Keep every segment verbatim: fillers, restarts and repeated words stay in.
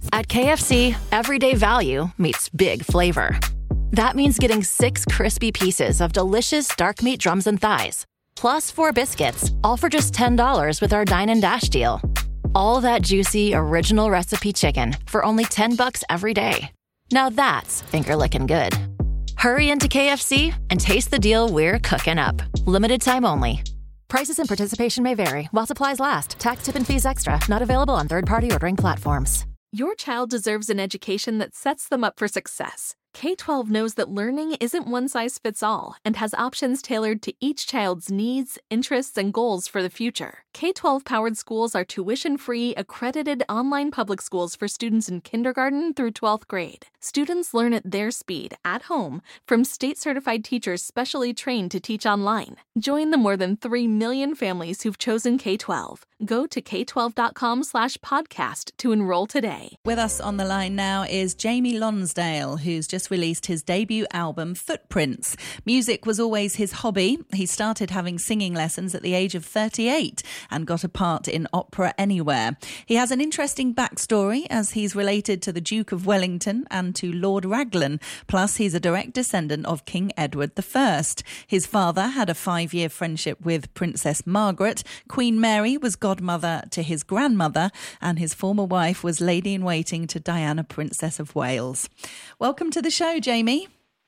At K F C, everyday value meets big flavor. That means getting six crispy pieces of delicious dark meat drums and thighs, plus four biscuits, all for just ten dollars with our Dine and Dash deal. All that juicy, original recipe chicken for only ten bucks every day. Now that's finger-licking good. Hurry into K F C and taste the deal we're cooking up. Limited time only. Prices and participation may vary while supplies last. Tax, tip, and fees extra. Not available on third-party ordering platforms. Your child deserves an education that sets them up for success. K twelve knows that learning isn't one size fits all and has options tailored to each child's needs, interests, and goals for the future. K twelve powered schools are tuition-free, accredited online public schools for students in kindergarten through twelfth grade. Students learn at their speed, at home, from state-certified teachers specially trained to teach online. Join the more than three million families who've chosen K twelve. Go to k twelve dot com slash podcast to enroll today. With us on the line now is Jamie Lonsdale, who's just released his debut album, Footprints. Music was always his hobby. He started having singing lessons at the age of thirty-eight and got a part in Opera Anywhere. He has an interesting backstory as he's related to the Duke of Wellington and to Lord Raglan. Plus, he's a direct descendant of King Edward the First. His father had a five-year friendship with Princess Margaret. Queen Mary was godmother to his grandmother, and his former wife was lady-in-waiting to Diana, Princess of Wales. Welcome to the show, Jamie.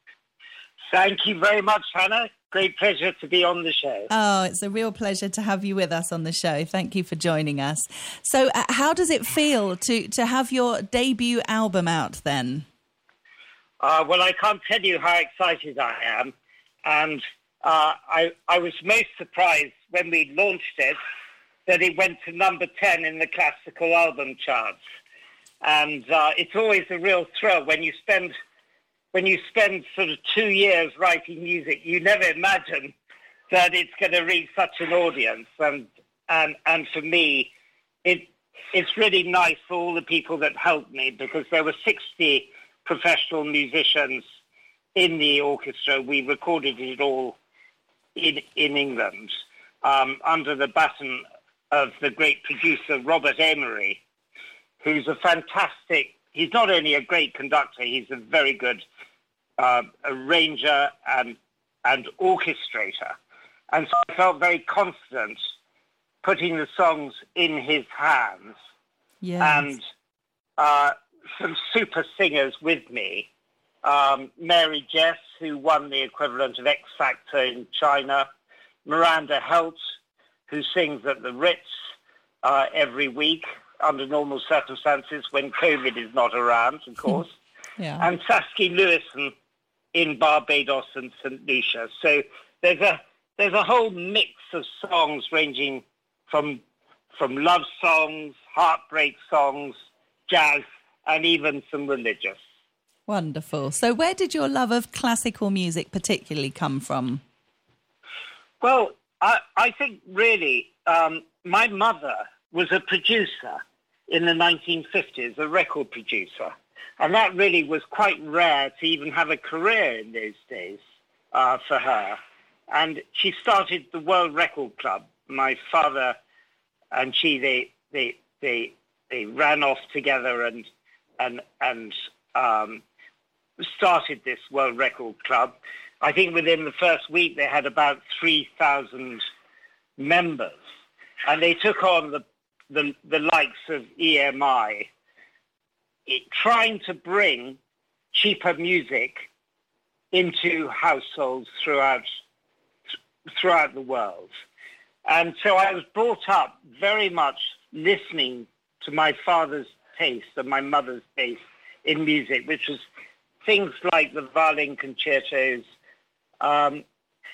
Thank you very much, Hannah. Great pleasure to be on the show. Oh, it's a real pleasure to have you with us on the show. Thank you for joining us. So uh, how does it feel to, to have your debut album out then? Uh, well, I can't tell you how excited I am. And uh, I, I was most surprised when we launched it that it went to number ten in the classical album charts. And uh, it's always a real thrill when you spend when you spend sort of two years writing music. You never imagine that it's going to reach such an audience. And and and for me, it it's really nice for all the people that helped me, because there were sixty professional musicians in the orchestra. We recorded it all in in England um, under the baton of the great producer Robert Emery, who's a fantastic, he's not only a great conductor, he's a very good uh, arranger and, and orchestrator. And so I felt very confident putting the songs in his hands. Yes. And uh, some super singers with me. Um, Mary Jess, who won the equivalent of X Factor in China. Miranda Helt, who sings at the Ritz uh, every week under normal circumstances when COVID is not around, of course. Yeah. And Saskia Lewison in Barbados and Saint Lucia. So there's a there's a whole mix of songs ranging from from love songs, heartbreak songs, jazz, and even some religious. Wonderful. So where did your love of classical music particularly come from? Well, I, I think really um, my mother was a producer in the nineteen fifties, a record producer. And that really was quite rare to even have a career in those days uh, for her. And she started the World Record Club. My father and she, they they they they ran off together and and and um, started this World Record Club. I think within the first week they had about three thousand members, and they took on the the, the likes of E M I, it, trying to bring cheaper music into households throughout throughout the world. And so I was brought up very much listening to my father's taste and my mother's taste in music, which was things like the violin concertos, um,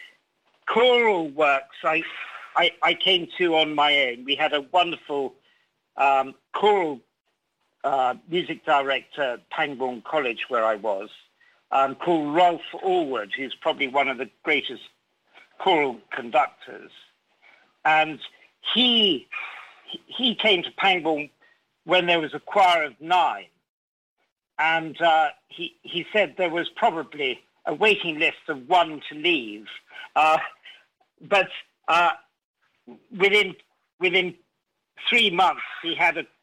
choral works I, I, I came to on my own. We had a wonderful um, choral uh, music director at Pangbourne College, where I was, um, called Rolf Allwood, who's probably one of the greatest choral conductors. And he he came to Pangbourne when there was a choir of nine. And uh, he, he said there was probably a waiting list of one to leave. Uh, but uh, within within three months, he had a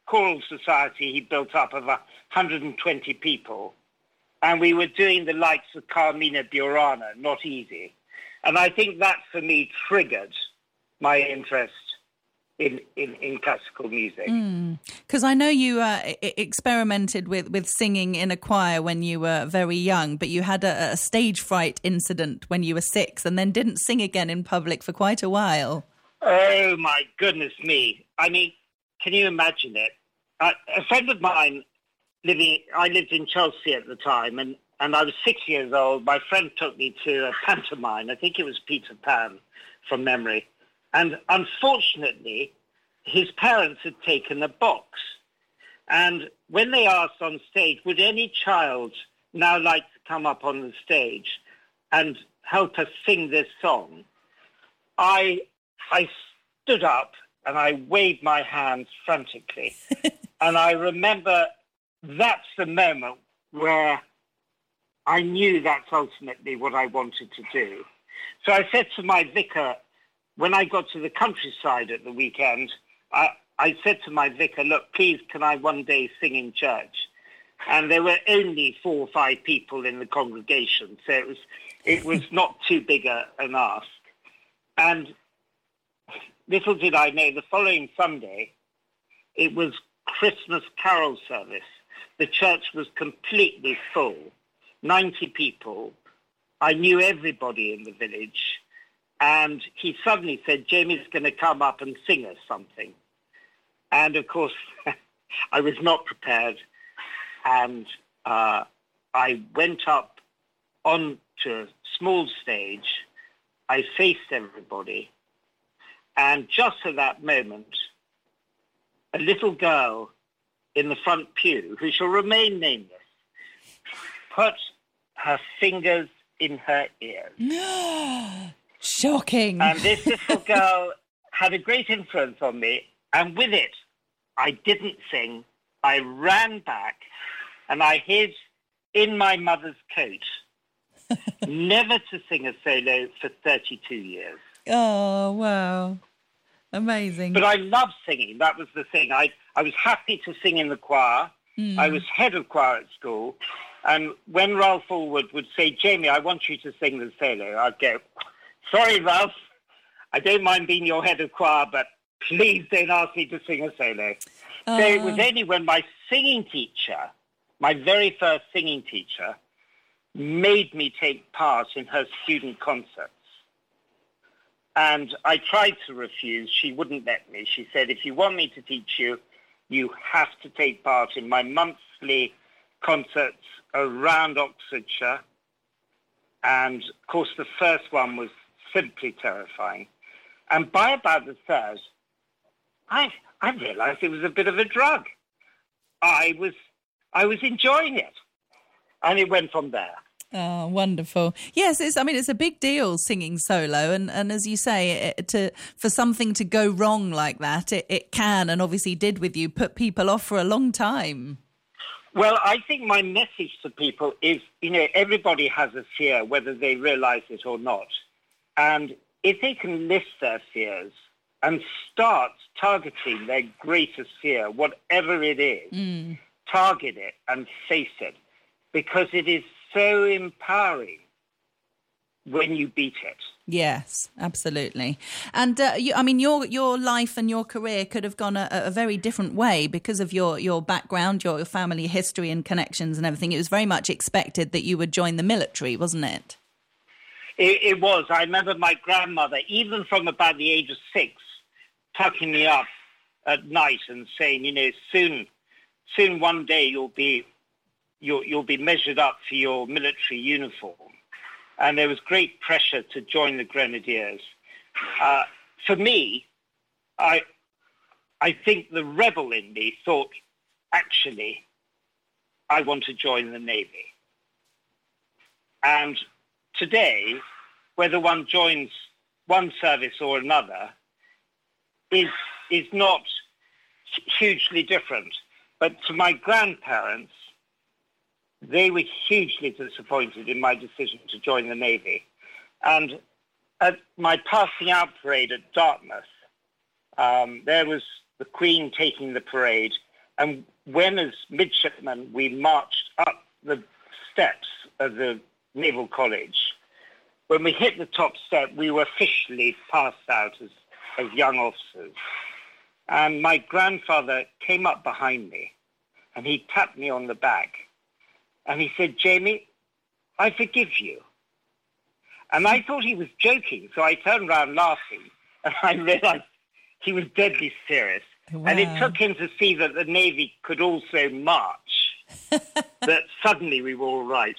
choral society he built up of one hundred twenty people. And we were doing the likes of Carmina Burana, not easy. And I think that, for me, triggered my interest in, in, in classical music. Because mm. I know you uh, experimented with, with singing in a choir when you were very young, but you had a, a stage fright incident when you were six and then didn't sing again in public for quite a while. Oh, my goodness me. I mean, can you imagine it? Uh, a friend of mine, living, I lived in Chelsea at the time, and, and I was six years old. My friend took me to a pantomime. I think it was Peter Pan, from memory. And unfortunately, his parents had taken a box. And when they asked on stage, would any child now like to come up on the stage and help us sing this song, I I stood up and I waved my hands frantically. And I remember that's the moment where I knew that's ultimately what I wanted to do. So I said to my vicar, when I got to the countryside at the weekend, I, I said to my vicar, look, please, can I one day sing in church? And there were only four or five people in the congregation, so it was it was not too big a, an ask. And little did I know, the following Sunday, it was Christmas carol service. The church was completely full, ninety people. I knew everybody in the village. And he suddenly said, Jamie's going to come up and sing us something. And, of course, I was not prepared. And uh, I went up onto a small stage. I faced everybody. And just at that moment, a little girl in the front pew, who shall remain nameless, put her fingers in her ears. Shocking. And this little girl had a great influence on me. And with it, I didn't sing. I ran back and I hid in my mother's coat, never to sing a solo for thirty-two years. Oh, wow. Amazing. But I loved singing. That was the thing. I, I was happy to sing in the choir. Mm. I was head of choir at school. And when Ralph Allwood would say, Jamie, I want you to sing the solo, I'd go, sorry, Ralph, I don't mind being your head of choir, but please don't ask me to sing a solo. Uh... So it was only when my singing teacher, my very first singing teacher, made me take part in her student concerts. And I tried to refuse. She wouldn't let me. She said, if you want me to teach you, you have to take part in my monthly concerts around Oxfordshire. And, of course, the first one was simply terrifying. And by about the third, I I realised it was a bit of a drug. I was I was enjoying it. And it went from there. Oh, wonderful. Yes, it's, I mean, it's a big deal singing solo. And, and as you say, it, to for something to go wrong like that, it, it can, and obviously did with you, put people off for a long time. Well, I think my message to people is, you know, everybody has a fear, whether they realise it or not. And if they can list their fears and start targeting their greatest fear, whatever it is, mm. target it and face it, because it is so empowering when you beat it. Yes, absolutely. And uh, you, I mean, your your life and your career could have gone a, a very different way because of your, your background, your, your family history and connections and everything. It was very much expected that you would join the military, wasn't it? It, it was. I remember my grandmother, even from about the age of six, tucking me up at night and saying, you know, soon, soon one day you'll be You'll, you'll be measured up for your military uniform. And there was great pressure to join the Grenadiers. Uh, for me, I, I think the rebel in me thought, actually, I want to join the Navy. And today, whether one joins one service or another is, is not hugely different. But to my grandparents, they were hugely disappointed in my decision to join the Navy. And at my passing out parade at Dartmouth, um, there was the Queen taking the parade, And when, as midshipmen, we marched up the steps of the Naval College, when we hit the top step, we were officially passed out as, as young officers. And my grandfather came up behind me, and he tapped me on the back. And he said, "Jamie, I forgive you." And I thought he was joking, so I turned around laughing, and I realized he was deadly serious. Wow. And it took him to see that the Navy could also march, that suddenly we were all right.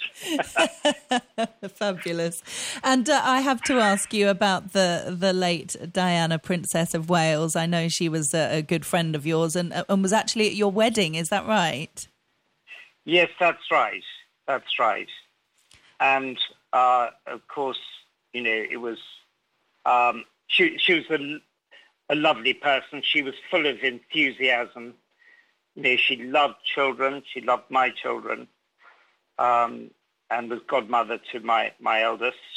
Fabulous. And uh, I have to ask you about the, the late Diana, Princess of Wales. I know she was a, a good friend of yours and, and was actually at your wedding, is that right? Yes, that's right. That's right. And, uh, of course, you know, it was... Um, she, she was a... a lovely person. She was full of enthusiasm. You know, she loved children. She loved my children, um, and was godmother to my, my eldest.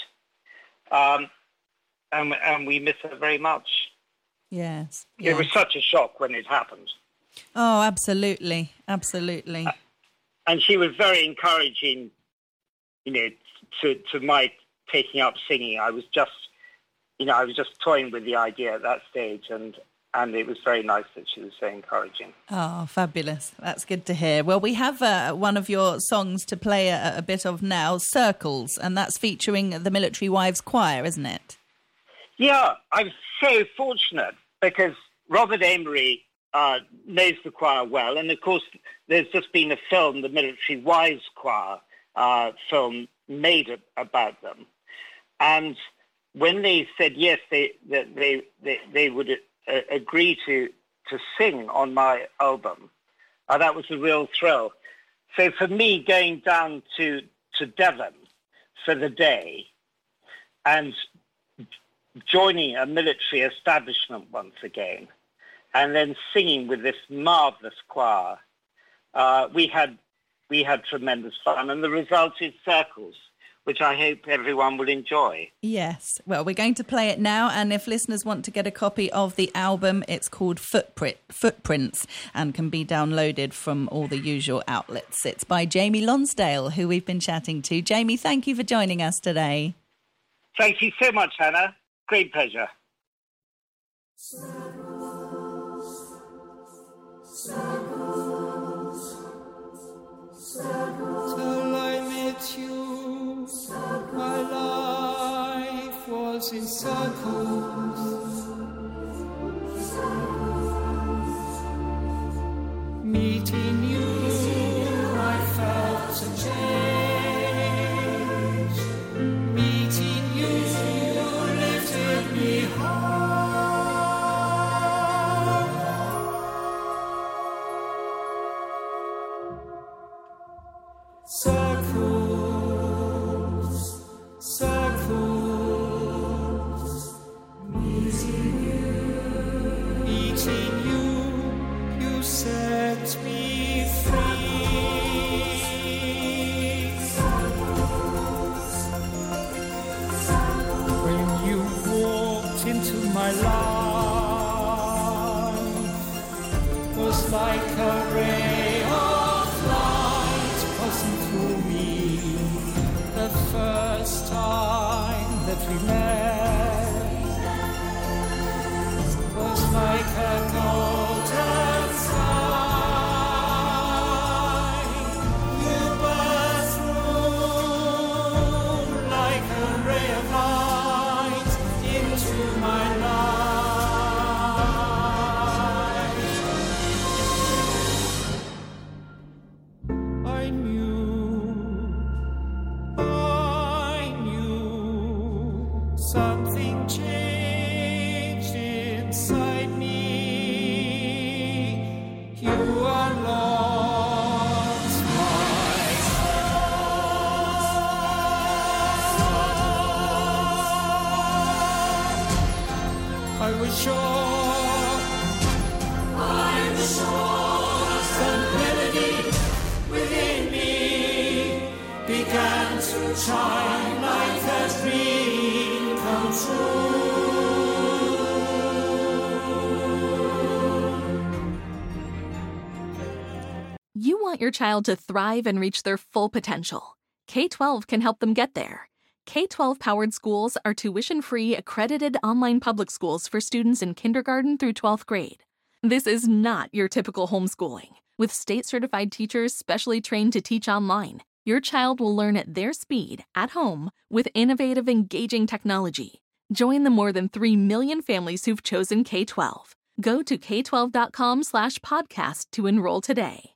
Um, and, and we miss her very much. Yes, It yes. was such a shock when it happened. Oh, absolutely. Absolutely. Uh, and she was very encouraging, you know, to, to my taking up singing. I was just You know, I was just toying with the idea at that stage, and, and it was very nice that she was so encouraging. Oh, fabulous. That's good to hear. Well, we have uh, one of your songs to play a, a bit of now, Circles, and that's featuring the Military Wives Choir, isn't it? Yeah, I'm so fortunate because Robert Amory uh, knows the choir well, and of course there's just been a film, the Military Wives Choir uh, film, made about them. And when they said yes, they that they, they they would uh, agree to to sing on my album, uh, that was a real thrill. So for me, going down to to Devon for the day and joining a military establishment once again, and then singing with this marvelous choir, uh, we had we had tremendous fun, and the result is Circles, which I hope everyone will enjoy. Yes. Well, we're going to play it now, and if listeners want to get a copy of the album, it's called Footprint, Footprints and can be downloaded from all the usual outlets. It's by Jamie Lonsdale, who we've been chatting to. Jamie, thank you for joining us today. Thank you so much, Hannah. Great pleasure. Circles, circles, circles. Till I met you, circles. My life was in circles. Circles. Meeting you, Meeting you, I felt a change. Meeting you, you lifted me high. Circles, circles, meeting you, meeting you, you set me free. Circles, circles. When you walked into my life, was like a ray of light passing through me. The first time that we met was like a golden sky. You burst through like a ray of light into my life. I knew something changed inside me. You unlocked my heart. I was sure, I was sure some melody within me began to shine like a dream come true. want your child to thrive and reach their full potential. K twelve can help them get there. K twelve-powered schools are tuition-free, accredited online public schools for students in kindergarten through twelfth grade. This is not your typical homeschooling. With state-certified teachers specially trained to teach online, your child will learn at their speed, at home, with innovative, engaging technology. Join the more than three million families who've chosen K twelve. Go to k twelve dot com slash podcast to enroll today.